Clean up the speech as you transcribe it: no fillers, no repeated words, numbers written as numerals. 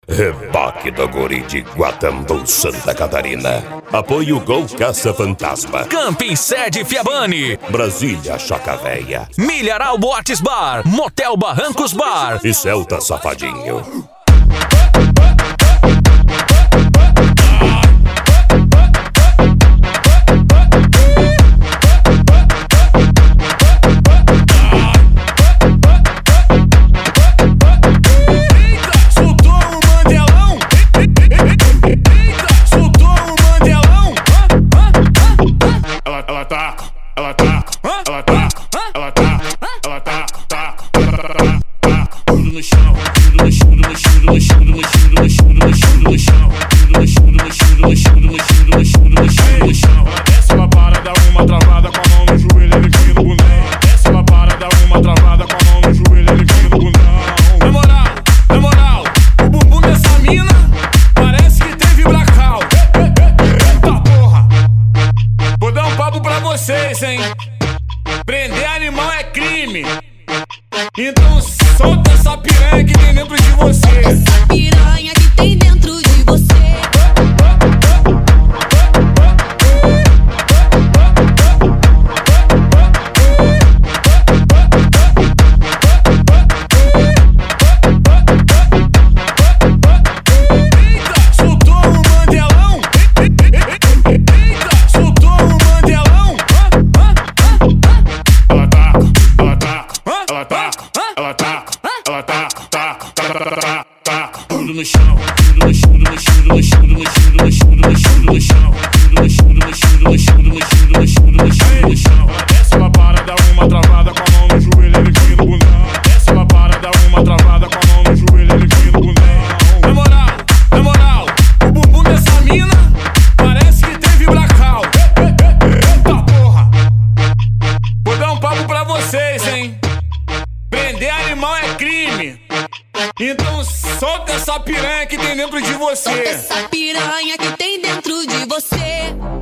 Reboque do Guri de Guatambu, Santa Catarina. Apoio Gol Caça Fantasma. Camping Sede Fiabani. Brasília Choca Véia. Milharal Boates Bar. Motel Barrancos Bar. E Celta Safadinho. Tudo no chão, tudo no chão, tudo no chão, tudo no chão, tudo no chão, tudo no chão, tudo no chão, tudo no chão, tudo no chão, tudo no chão, tudo no chão, tudo no chão, tudo no chão, tudo no chão. Ela desce uma parada, uma travada com a mão no joelho, ele vem no bundão. Ela desce uma parada, uma travada com a mão no joelho, ele vem no bundão. Na moral, o bumbum dessa mina parece que tem vibracal. Eita porra! Vou dar um papo pra vocês, hein? Prender animal é crime. Então solta essa piranha que tem dentro de você. Essa piranha que tem dentro de você. Eita, soltou um mandelão. Eita, soltou um mandelão. Ela taca, ela taca, ela taca, ela taca, ela taca, taca, taca. Tudo no chão, tudo no chão, tudo no chão, tudo no chão, tudo no chão, tudo no chão, tudo no chão, tudo no chão, tudo no chão, tudo no chão, tudo no chão, tudo no chão, tudo no chão, tudo no chão. Ela desce uma parada, uma travada com a mão no joelho, ele vem no bundão. Ela desce uma parada, uma travada com a mão no joelho, ele vem no bundão. Na moral, o bumbum dessa mina parece que tem vibracal. Eita porra! Vou dar um papo pra vocês, hein? Prender animal é crime. Então solta essa piranha que tem dentro de você. Solta essa piranha que tem dentro de você.